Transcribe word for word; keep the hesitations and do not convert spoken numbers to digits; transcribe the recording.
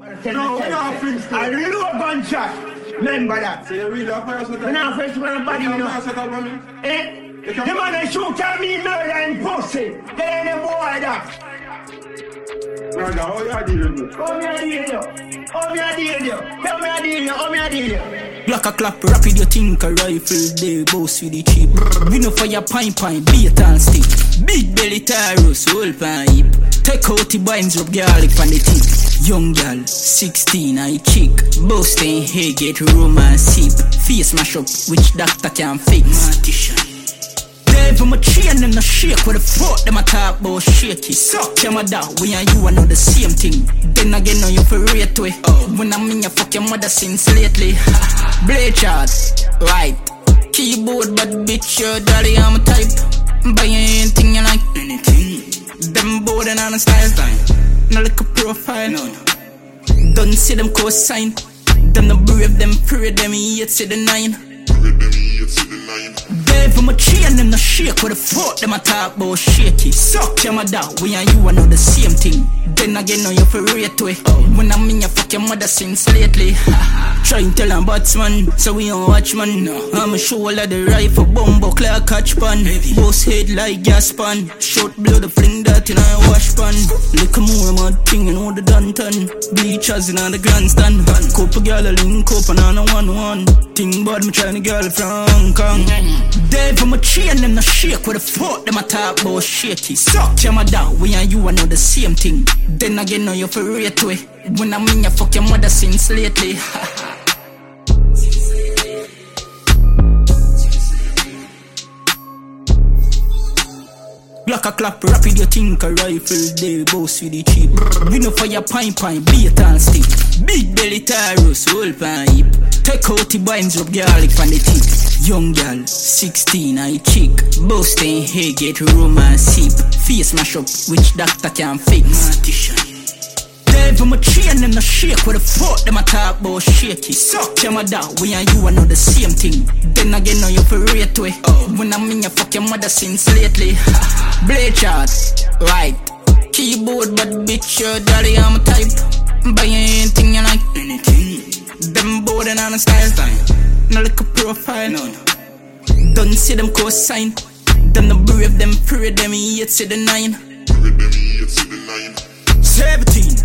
No, we don't flinch. I real gunshot. Remember that. So you really have fire set up? We don't flinch with nobody, you know. Fire set up on me? Eh? The man that shoot at me, murder and pussy. There ain't a boy that. Brother, how you deal with it? How me a deal you? How me a deal you? How me a deal you? How me a deal you? Black a clap, rapid you think a rifle, they boast with the cheap. We no fire pine pine, beat and stick. Big belly taros, whole pipe. Take out the binds up garlic from the tip. Young girl, sixteen, I chick. Boasting here, get romance sip. Face mash up, which doctor can fix. Martician. From a chain and a shake, where the fuck them a talk about shaky. Suck them a dog, we and you are know the same thing. Then again, now you for rate way. Oh. When I'm in your fuck your mother since lately. Blade chart, right. Keyboard, but bitch, your daddy, I'm a type. Buy anything you like, anything. Them board and on a style time. No like a profile, no. Don't see them cosign. Them no brave, them pray, them yet see the nine. Dave from a chain and a shake, where the fuck them a talk about shaky. Suck your mother, we and you are know the same thing. Then again, now you for rate way. Oh. When I'm in your fuck your mother since lately. Try and tell them batsman, so we don't watch man. No. I'm a shoulder the rifle, bumbo clear catch pan. Boss head like gas pan. Short blood, the fling that in a wash pan. Look more mad thing and all the Danton. Bleachers in the grandstand. Couple girl a link up and on a one one. Thing bad me trying to girl from Hong Kong. Dave from a chain and a shake, where the fuck them a talk about shaky. Suck your mother, we and you are know the same thing. Then again, now you for rate way. When I'm in your fuck your mother since lately. Black a clap, rapid you think a rifle, they boast with the cheap. We no fire pine pine, beat and stick. Big belly taros, whole pipe. Take out the binds up garlic from the tip. Young girl, sixteen, I chick. Boasting here, get romance sip. Face mash up, which doctor can fix. Martician. Dave from a chain and a shake, where the fuck them a talk about shaky. Suck your mother, we and you are know the same thing. Then again, now you for rate way. Oh. When I'm in your fuck your mother since lately. Blade chart, right. Keyboard, but bitch, your daddy, I'm a type. Buy anything you like, anything. Them board and on a style time. No like a profile, no. Don't see them cosign. Them no brave, them pray, them yet see the nine. Seventeen.